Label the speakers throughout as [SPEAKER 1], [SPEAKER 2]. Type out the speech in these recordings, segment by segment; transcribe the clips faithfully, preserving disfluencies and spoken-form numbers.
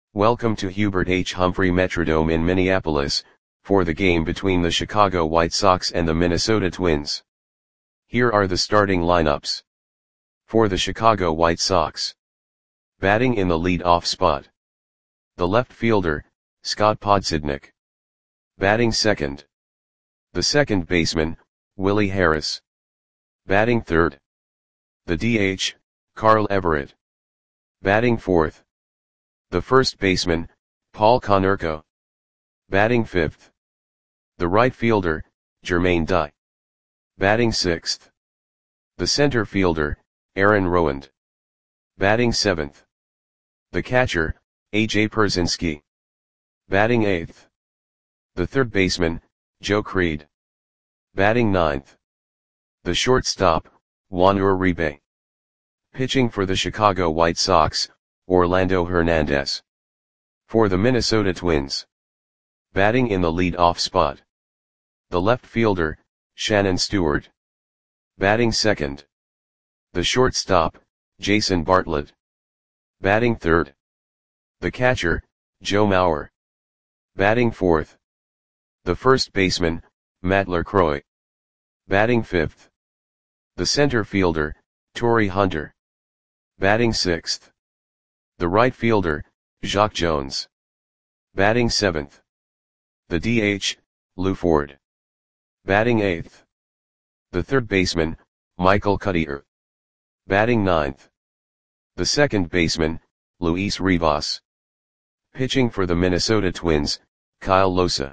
[SPEAKER 1] Welcome to Hubert H. Humphrey Metrodome in Minneapolis, for the game between the Chicago White Sox and the Minnesota Twins. Here are the starting lineups. For the Chicago White Sox. Batting in the lead-off spot. The left fielder, Scott Podsednik. Batting second. The second baseman, Willie Harris. Batting third. The D H, Carl Everett. Batting fourth. The first baseman, Paul Konerko. Batting fifth. The right fielder, Jermaine Dye. Batting sixth. The center fielder, Aaron Rowand. Batting seventh. The catcher, A J Pierzynski. Batting eighth. The third baseman, Joe Creed. Batting ninth. The shortstop, Juan Uribe. Pitching for the Chicago White Sox, Orlando Hernandez. For the Minnesota Twins. Batting in the lead-off spot. The left fielder, Shannon Stewart. Batting second. The shortstop, Jason Bartlett. Batting third. The catcher, Joe Mauer. Batting fourth. The first baseman, Matt LaCroix. Batting fifth. The center fielder, Torii Hunter. Batting sixth. The right fielder, Jacque Jones. Batting seventh. The D H, Lew Ford. Batting eighth. The third baseman, Michael Cuddyer. Batting ninth. The second baseman, Luis Rivas. Pitching for the Minnesota Twins, Kyle Lohse.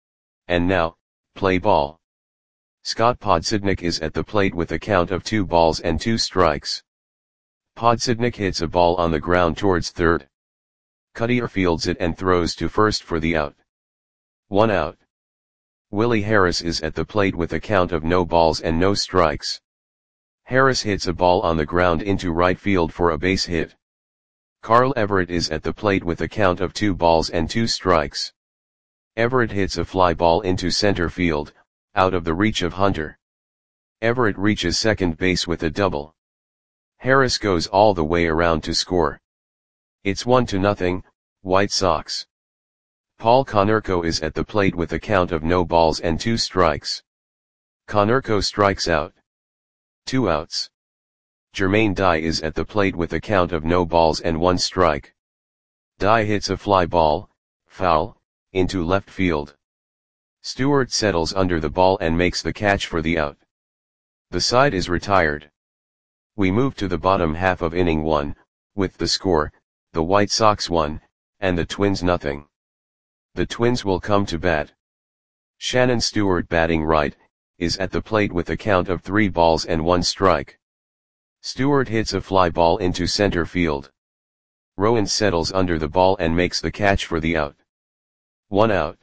[SPEAKER 1] And now, play ball. Scott Podsednik is at the plate with a count of two balls and two strikes. Podsednik hits a ball on the ground towards third. Cuddyer fields it and throws to first for the out. One out. Willie Harris is at the plate with a count of no balls and no strikes. Harris hits a ball on the ground into right field for a base hit. Carl Everett is at the plate with a count of two balls and two strikes. Everett hits a fly ball into center field, out of the reach of Hunter. Everett reaches second base with a double. Harris goes all the way around to score. It's one to nothing, White Sox. Paul Konerko is at the plate with a count of no balls and two strikes. Konerko strikes out. Two outs. Jermaine Dye is at the plate with a count of no balls and one strike. Dye hits a fly ball, foul, into left field. Stewart settles under the ball and makes the catch for the out. The side is retired. We move to the bottom half of inning one, with the score, the White Sox one, and the Twins nothing. The Twins will come to bat. Shannon Stewart, batting right, is at the plate with a count of three balls and one strike. Stewart hits a fly ball into center field. Rowand settles under the ball and makes the catch for the out. One out.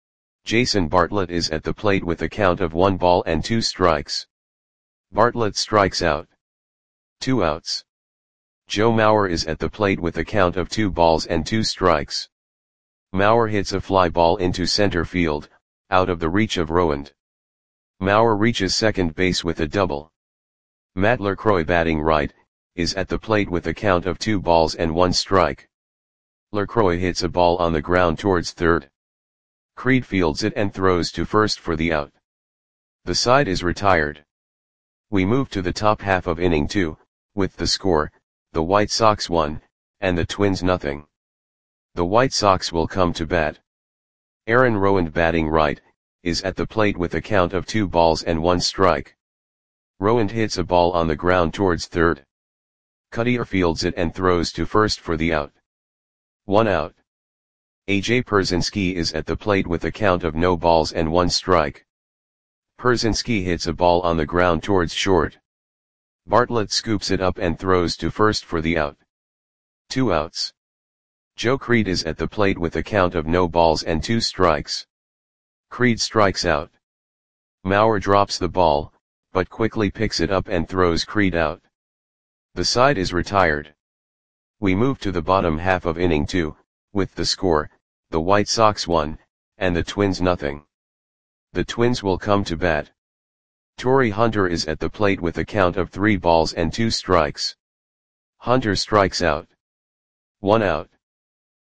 [SPEAKER 1] Jason Bartlett is at the plate with a count of one ball and two strikes. Bartlett strikes out. Two outs. Joe Mauer is at the plate with a count of two balls and two strikes. Mauer hits a fly ball into center field, out of the reach of Rowand. Mauer reaches second base with a double. Matt LaCroix, batting right, is at the plate with a count of two balls and one strike. LaCroix hits a ball on the ground towards third. Creed fields it and throws to first for the out. The side is retired. We move to the top half of inning two, with the score, the White Sox one, and the Twins nothing. The White Sox will come to bat. Aaron Rowand, batting right, is at the plate with a count of two balls and one strike. Rowand hits a ball on the ground towards third. Cuddyer fields it and throws to first for the out. One out. A J Pierzynski is at the plate with a count of no balls and one strike. Pierzynski hits a ball on the ground towards short. Bartlett scoops it up and throws to first for the out. Two outs. Joe Creed is at the plate with a count of no balls and two strikes. Creed strikes out. Mauer drops the ball, but quickly picks it up and throws Creed out. The side is retired. We move to the bottom half of inning two, with the score, the White Sox one, and the Twins nothing. The Twins will come to bat. Torii Hunter is at the plate with a count of three balls and two strikes. Hunter strikes out. One out.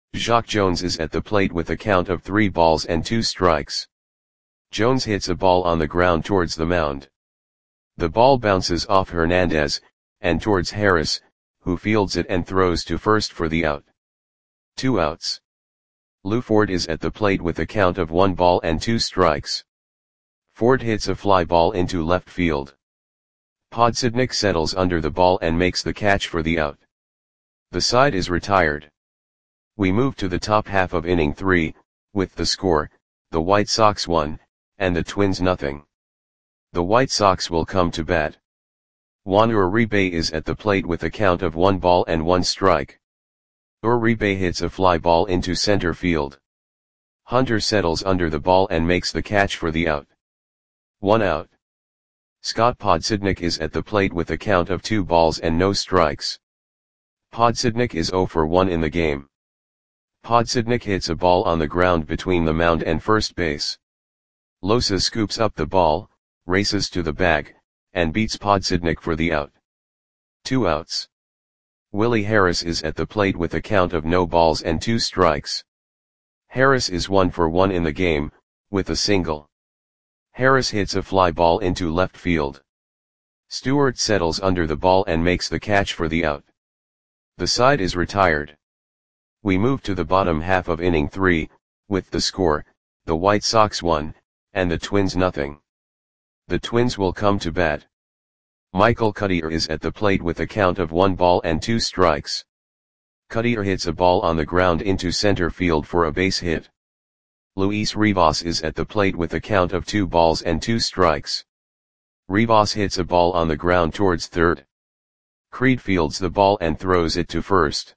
[SPEAKER 1] Jacques Jones is at the plate with a count of three balls and two strikes. Jones hits a ball on the ground towards the mound. The ball bounces off Hernandez, and towards Harris, who fields it and throws to first for the out. Two outs. Lou Ford is at the plate with a count of one ball and two strikes. Ford hits a fly ball into left field. Podsednik settles under the ball and makes the catch for the out. The side is retired. We move to the top half of inning three, with the score, the White Sox one, and the Twins nothing. The White Sox will come to bat. Juan Uribe is at the plate with a count of one ball and one strike. Uribe hits a fly ball into center field. Hunter settles under the ball and makes the catch for the out. One out. Scott Podsednik is at the plate with a count of two balls and no strikes. Podsednik is zero for one in the game. Podsednik hits a ball on the ground between the mound and first base. Losa scoops up the ball, races to the bag, and beats Podsednik for the out. Two outs. Willie Harris is at the plate with a count of no balls and two strikes. Harris is one for one in the game, with a single. Harris hits a fly ball into left field. Stewart settles under the ball and makes the catch for the out. The side is retired. We move to the bottom half of inning three, with the score, the White Sox one, and the Twins nothing. The Twins will come to bat. Michael Cuddyer is at the plate with a count of one ball and two strikes. Cuddyer hits a ball on the ground into center field for a base hit. Luis Rivas is at the plate with a count of two balls and two strikes. Rivas hits a ball on the ground towards third. Creed fields the ball and throws it to first.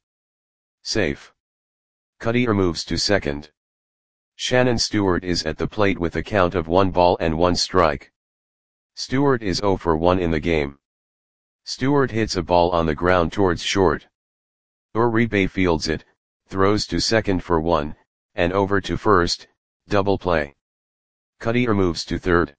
[SPEAKER 1] Safe. Cuddyer moves to second. Shannon Stewart is at the plate with a count of one ball and one strike. Stewart is zero for one in the game. Stewart hits a ball on the ground towards short. Uribe fields it, throws to second for one, and over to first, double play. Cuddyer moves to third.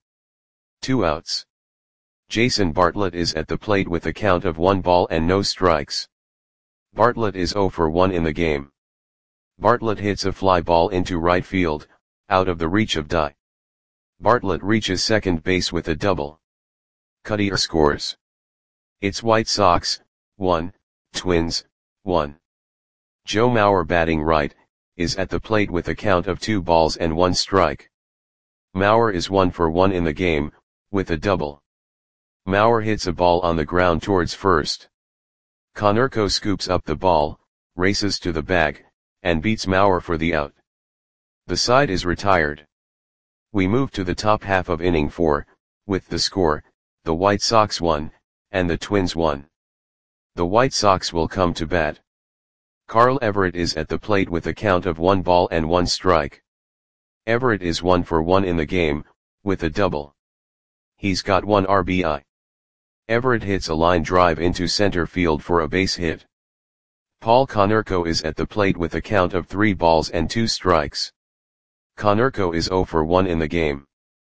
[SPEAKER 1] Two outs. Jason Bartlett is at the plate with a count of one ball and no strikes. Bartlett is zero for one in the game. Bartlett hits a fly ball into right field, out of the reach of Dye. Bartlett reaches second base with a double. Cuddyer scores. It's White Sox, one, Twins, one. Joe Mauer batting right, is at the plate with a count of two balls and one strike. Mauer is one for one in the game, with a double. Mauer hits a ball on the ground towards first. Konerko scoops up the ball, races to the bag, and beats Mauer for the out. The side is retired. We move to the top half of inning four, with the score, the White Sox one, and the Twins one. The White Sox will come to bat. Carl Everett is at the plate with a count of one ball and one strike. Everett is one for one in the game, with a double. He's got one R B I. Everett hits a line drive into center field for a base hit. Paul Konerko is at the plate with a count of three balls and two strikes. Konerko is zero for one in the game.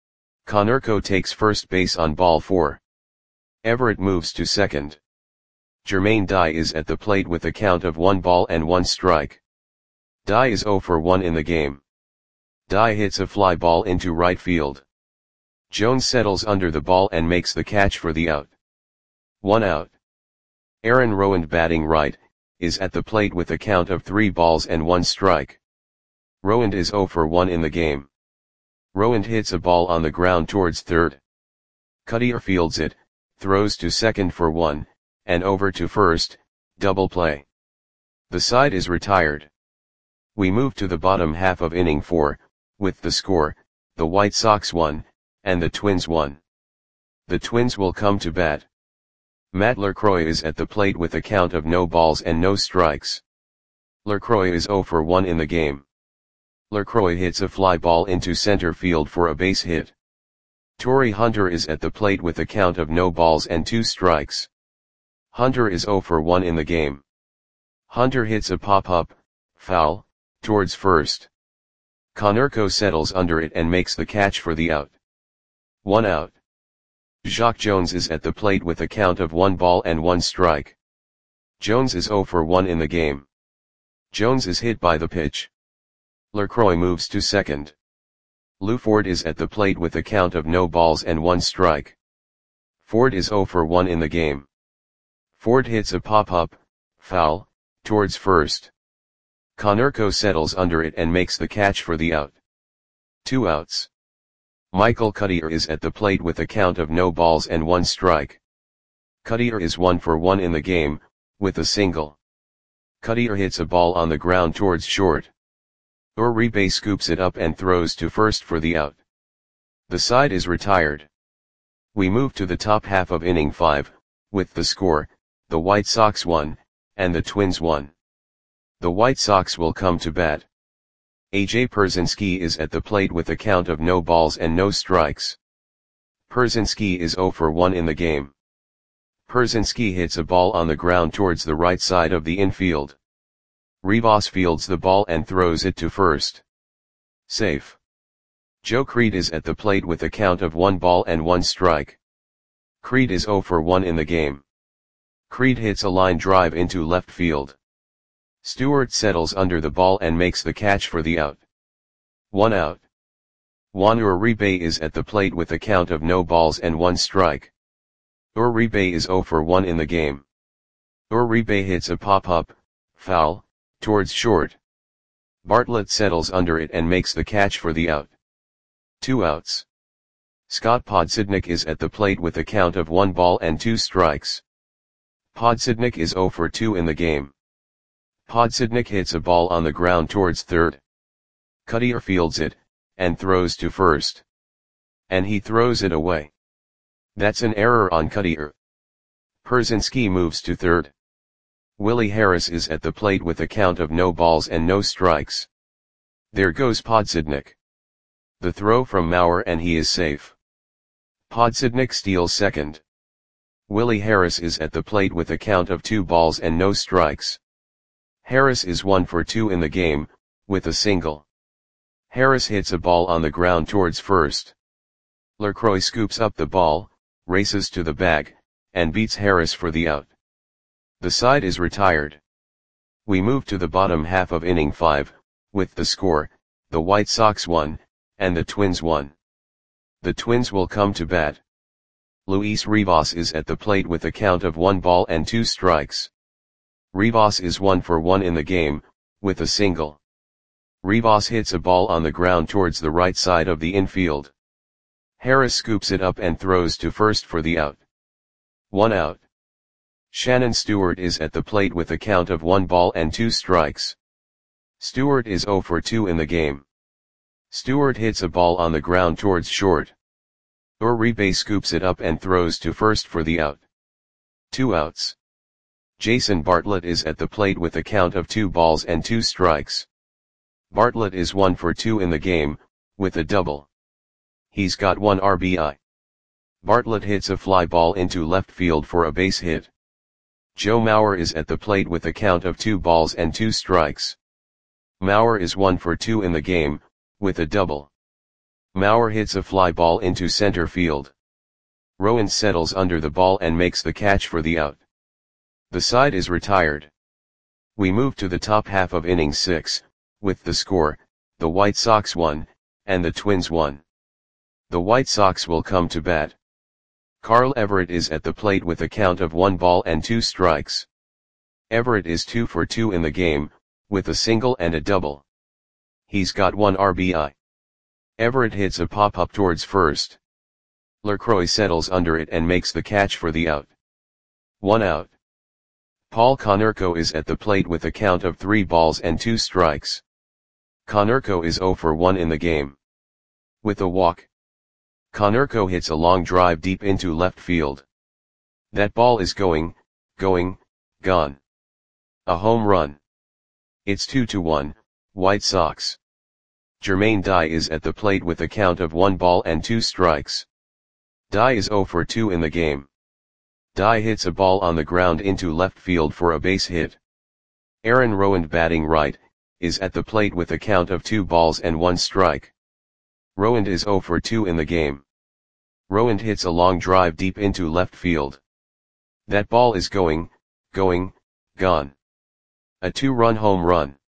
[SPEAKER 1] Konerko takes first base on ball four. Everett moves to second. Jermaine Dye is at the plate with a count of one ball and one strike. Dye is zero for one in the game. Dye hits a fly ball into right field. Jones settles under the ball and makes the catch for the out. One out. Aaron Rowand batting right, is at the plate with a count of three balls and one strike. Rowand is zero for one in the game. Rowand hits a ball on the ground towards third. Cuddyer fields it, throws to second for one, and over to first, double play. The side is retired. We move to the bottom half of inning four, with the score, the White Sox one, and the Twins one. The Twins will come to bat. Matt LaCroix is at the plate with a count of no balls and no strikes. LaCroix is zero for one in the game. LaCroix hits a fly ball into center field for a base hit. Torrey Hunter is at the plate with a count of no balls and two strikes. Hunter is zero for one in the game. Hunter hits a pop-up, foul, towards first. Konerko settles under it and makes the catch for the out. One out. Jacques Jones is at the plate with a count of one ball and one strike. Jones is zero for one in the game. Jones is hit by the pitch. LaCroix moves to second. Lou Ford is at the plate with a count of no balls and one strike. Ford is oh for one in the game. Ford hits a pop-up, foul, towards first. Konerko settles under it and makes the catch for the out. Two outs. Michael Cuddyer is at the plate with a count of no balls and one strike. Cuddyer is one for one in the game, with a single. Cuddyer hits a ball on the ground towards short. Uribe scoops it up and throws to first for the out. The side is retired. We move to the top half of inning five, with the score, the White Sox won, and the Twins won. The White Sox will come to bat. A J Pierzynski is at the plate with a count of no balls and no strikes. Pierzynski is oh for one in the game. Pierzynski hits a ball on the ground towards the right side of the infield. Rivas fields the ball and throws it to first. Safe. Joe Creed is at the plate with a count of one ball and one strike. Creed is oh for one in the game. Creed hits a line drive into left field. Stewart settles under the ball and makes the catch for the out. One out. Juan Uribe is at the plate with a count of no balls and one strike. Uribe is oh for one in the game. Uribe hits a pop-up, foul, towards short. Bartlett settles under it and makes the catch for the out. Two outs. Scott Podsednik is at the plate with a count of one ball and two strikes. Podsednik is oh for two in the game. Podsednik hits a ball on the ground towards third. Cuddyer fields it, and throws to first. And he throws it away. That's an error on Cuddyer. Pierzynski moves to third. Willie Harris is at the plate with a count of no balls and no strikes. There goes Podsednik. The throw from Mauer and he is safe. Podsednik steals second. Willie Harris is at the plate with a count of two balls and no strikes. Harris is one for two in the game, with a single. Harris hits a ball on the ground towards first. LaCroix scoops up the ball, races to the bag, and beats Harris for the out. The side is retired. We move to the bottom half of inning five, with the score, the White Sox won, and the Twins won. The Twins will come to bat. Luis Rivas is at the plate with a count of one ball and two strikes. Rivas is one for one in the game, with a single. Rivas hits a ball on the ground towards the right side of the infield. Harris scoops it up and throws to first for the out. One out. Shannon Stewart is at the plate with a count of one ball and two strikes. Stewart is oh for two in the game. Stewart hits a ball on the ground towards short. Uribe scoops it up and throws to first for the out. Two outs. Jason Bartlett is at the plate with a count of two balls and two strikes. Bartlett is one for two in the game, with a double. He's got one R B I. Bartlett hits a fly ball into left field for a base hit. Joe Mauer is at the plate with a count of two balls and two strikes. Mauer is one for two in the game, with a double. Mauer hits a fly ball into center field. Rowan settles under the ball and makes the catch for the out. The side is retired. We move to the top half of inning six, with the score, the White Sox won, and the Twins won. The White Sox will come to bat. Carl Everett is at the plate with a count of one ball and two strikes. Everett is two for two in the game, with a single and a double. He's got one R B I. Everett hits a pop-up towards first. LaCroix settles under it and makes the catch for the out. One out. Paul Konerko is at the plate with a count of three balls and two strikes. Konerko is oh for one in the game. With a walk. Konerko hits a long drive deep into left field. That ball is going, going, gone. A home run. It's two to one, White Sox. Jermaine Dye is at the plate with a count of one ball and two strikes. Dye is oh for two in the game. Dye hits a ball on the ground into left field for a base hit. Aaron Rowand, batting right, is at the plate with a count of two balls and one strike. Rowand is oh for two in the game. Rowand hits a long drive deep into left field. That ball is going, going, gone. A two-run home run.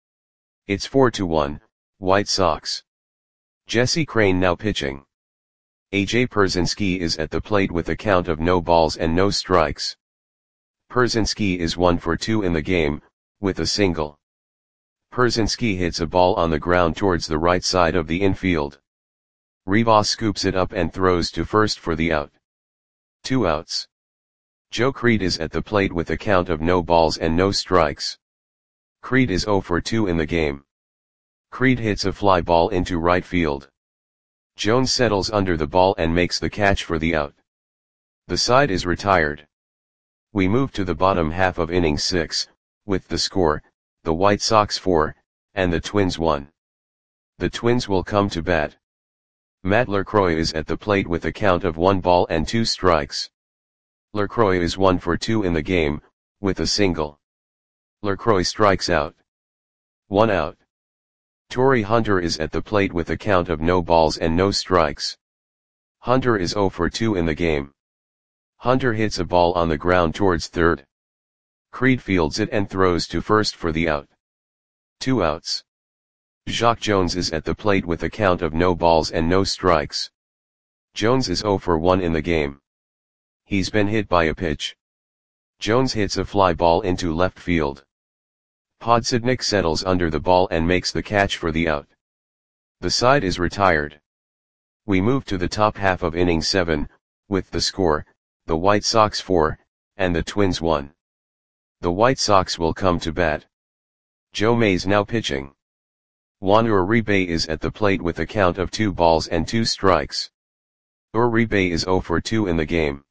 [SPEAKER 1] It's four to one, White Sox. Jesse Crain now pitching. A J Pierzynski is at the plate with a count of no balls and no strikes. Pierzynski is one for two in the game, with a single. Pierzynski hits a ball on the ground towards the right side of the infield. Rivas scoops it up and throws to first for the out. Two outs. Joe Creed is at the plate with a count of no balls and no strikes. Creed is zero for two in the game. Creed hits a fly ball into right field. Jones settles under the ball and makes the catch for the out. The side is retired. We move to the bottom half of inning six, with the score, the White Sox four, and the Twins one. The Twins will come to bat. Matt LaCroix is at the plate with a count of one ball and two strikes. LaCroix is one for two in the game, with a single. LaCroix strikes out. One out. Torii Hunter is at the plate with a count of no balls and no strikes. Hunter is zero for two in the game. Hunter hits a ball on the ground towards third. Creed fields it and throws to first for the out. Two outs. Jacque Jones is at the plate with a count of no balls and no strikes. Jones is zero for one in the game. He's been hit by a pitch. Jones hits a fly ball into left field. Podsednik settles under the ball and makes the catch for the out. The side is retired. We move to the top half of inning seven, with the score, the White Sox four, and the Twins one. The White Sox will come to bat. Joe Mays now pitching. Juan Uribe is at the plate with a count of two balls and two strikes. Uribe is zero for two in the game.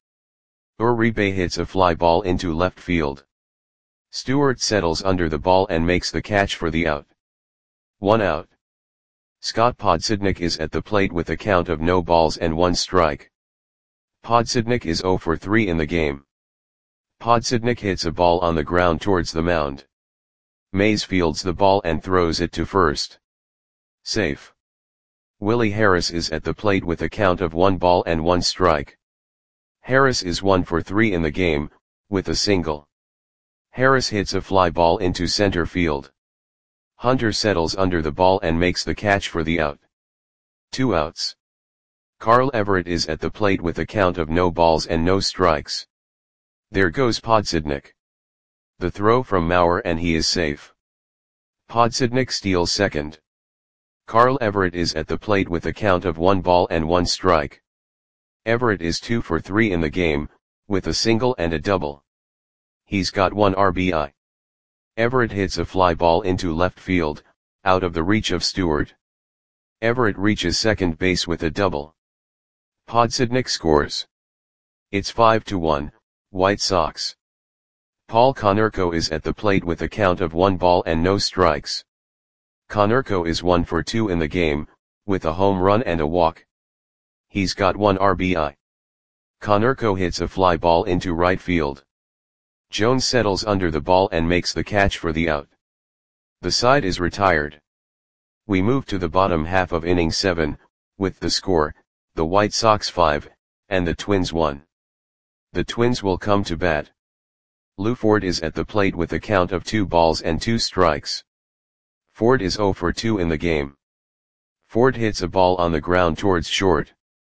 [SPEAKER 1] Uribe hits a fly ball into left field. Stewart settles under the ball and makes the catch for the out. One out. Scott Podsednik is at the plate with a count of no balls and one strike. Podsednik is zero for three in the game. Podsednik hits a ball on the ground towards the mound. Mays fields the ball and throws it to first. Safe. Willie Harris is at the plate with a count of one ball and one strike. Harris is one for three in the game, with a single. Harris hits a fly ball into center field. Hunter settles under the ball and makes the catch for the out. Two outs. Carl Everett is at the plate with a count of no balls and no strikes. There goes Podsednik. The throw from Mauer and he is safe. Podsednik steals second. Carl Everett is at the plate with a count of one ball and one strike. Everett is two for three in the game, with a single and a double. He's got one R B I. Everett hits a fly ball into left field, out of the reach of Stewart. Everett reaches second base with a double. Podsednik scores. It's five to one, White Sox. Paul Konerko is at the plate with a count of one ball and no strikes. Konerko is one for two in the game, with a home run and a walk. He's got one R B I. Konerko hits a fly ball into right field. Jones settles under the ball and makes the catch for the out. The side is retired. We move to the bottom half of inning seven, with the score, the White Sox five, and the Twins one. The Twins will come to bat. Lou Ford is at the plate with a count of two balls and two strikes. Ford is zero for two in the game. Ford hits a ball on the ground towards short.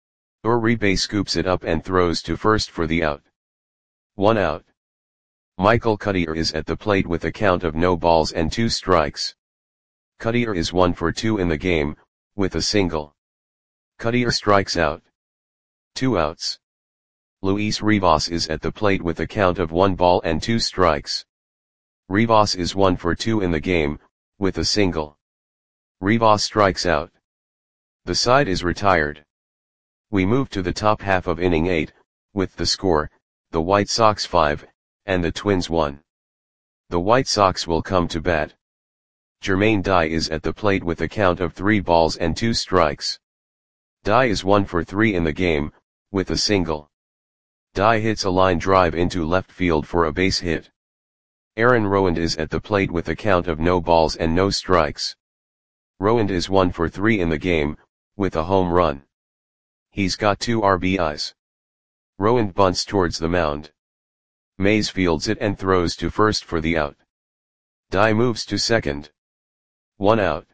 [SPEAKER 1] Uribe scoops it up and throws to first for the out. One out. Michael Cuddyer is at the plate with a count of no balls and two strikes. Cuddyer is one for two in the game, with a single. Cuddyer strikes out. Two outs. Luis Rivas is at the plate with a count of one ball and two strikes. Rivas is one for two in the game, with a single. Rivas strikes out. The side is retired. We move to the top half of inning eight, with the score, the White Sox five, and the Twins one. The White Sox will come to bat. Jermaine Dye is at the plate with a count of three balls and two strikes. Dye is one for three in the game, with a single. Dye hits a line drive into left field for a base hit. Aaron Rowand is at the plate with a count of no balls and no strikes. Rowand is one for three in the game, with a home run. He's got two R B Is. Rowand bunts towards the mound. Mays fields it and throws to first for the out. Dye moves to second. One out.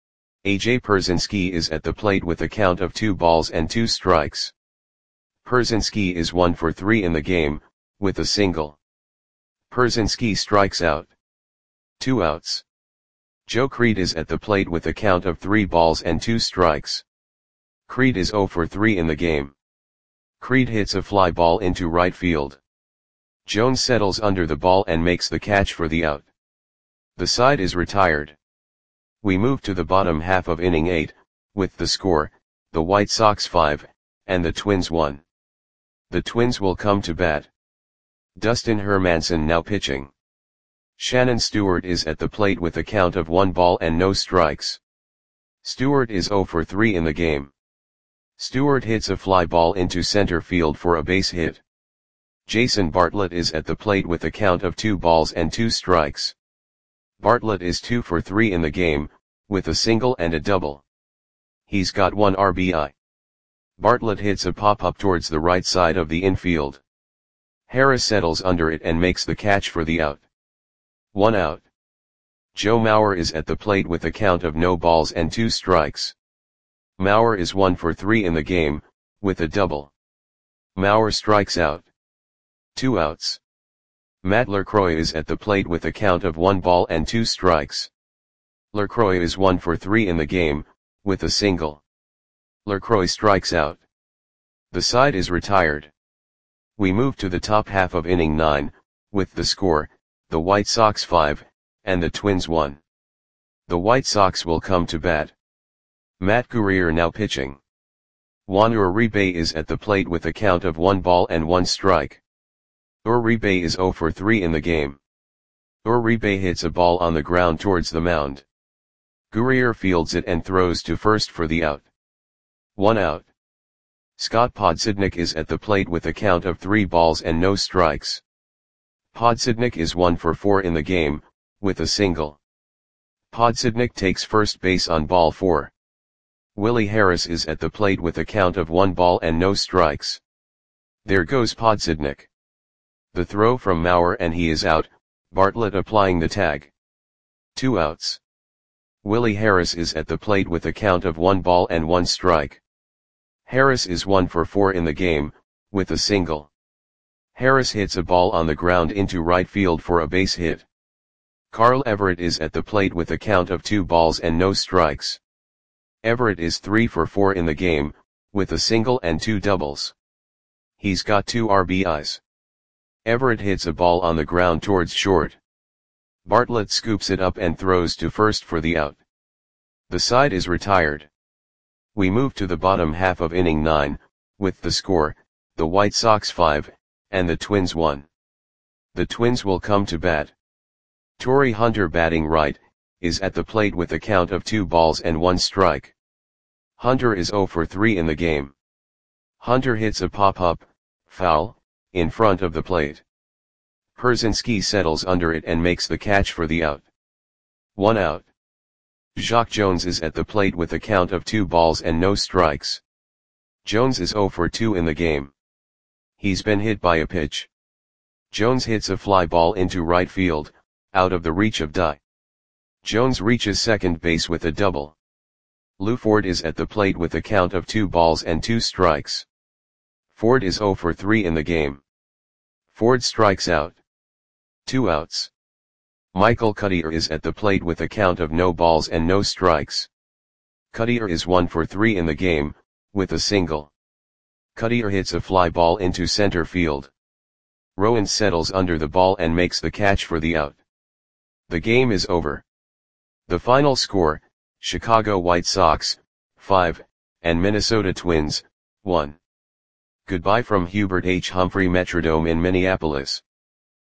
[SPEAKER 1] A J Pierzynski is at the plate with a count of two balls and two strikes. Pierzynski is one for three in the game, with a single. Pierzynski strikes out. Two outs. Joe Crede is at the plate with a count of three balls and two strikes. Crede is zero for three in the game. Crede hits a fly ball into right field. Jones settles under the ball and makes the catch for the out. The side is retired. We move to the bottom half of inning eight, with the score, the White Sox five, and the Twins one. The Twins will come to bat. Dustin Hermanson now pitching. Shannon Stewart is at the plate with a count of one ball and no strikes. Stewart is zero for three in the game. Stewart hits a fly ball into center field for a base hit. Jason Bartlett is at the plate with a count of two balls and two strikes. Bartlett is two for three in the game, with a single and a double. He's got one R B I. Bartlett hits a pop-up towards the right side of the infield. Harris settles under it and makes the catch for the out. One out. Joe Mauer is at the plate with a count of no balls and two strikes. Mauer is one for three in the game, with a double. Mauer strikes out. Two outs. Matt LaCroix is at the plate with a count of one ball and two strikes. LaCroix is one for three in the game, with a single. LaCroix strikes out. The side is retired. We move to the top half of inning nine, with the score, the White Sox five, and the Twins one. The White Sox will come to bat. Matt Guerrier now pitching. Juan Uribe is at the plate with a count of one ball and one strike. Uribe is zero for three in the game. Uribe hits a ball on the ground towards the mound. Guerrier fields it and throws to first for the out. One out. Scott Podsednik is at the plate with a count of three balls and no strikes. Podsednik is one for four in the game, with a single. Podsednik takes first base on ball four. Willie Harris is at the plate with a count of one ball and no strikes. There goes Podsednik. The throw from Mauer and he is out, Bartlett applying the tag. Two outs. Willie Harris is at the plate with a count of one ball and one strike. Harris is one for four in the game, with a single. Harris hits a ball on the ground into right field for a base hit. Carl Everett is at the plate with a count of two balls and no strikes. Everett is three for four in the game, with a single and two doubles. He's got two R B Is. Everett hits a ball on the ground towards short. Bartlett scoops it up and throws to first for the out. The side is retired. We move to the bottom half of inning nine, with the score, the White Sox five, and the Twins one. The Twins will come to bat. Torrey Hunter batting right, is at the plate with a count of two balls and one strike. Hunter is zero for three in the game. Hunter hits a pop-up, foul, in front of the plate. Pierzynski settles under it and makes the catch for the out. One out. Jacque Jones is at the plate with a count of two balls and no strikes. Jones is zero for two in the game. He's been hit by a pitch. Jones hits a fly ball into right field, out of the reach of Dye. Jones reaches second base with a double. Lou Ford is at the plate with a count of two balls and two strikes. Ford is zero for three in the game. Ford strikes out. Two outs. Michael Cuddyer is at the plate with a count of no balls and no strikes. Cuddyer is one for three in the game, with a single. Cuddyer hits a fly ball into center field. Rowan settles under the ball and makes the catch for the out. The game is over. The final score, Chicago White Sox, five, and Minnesota Twins, one. Goodbye from Hubert H. Humphrey Metrodome in Minneapolis.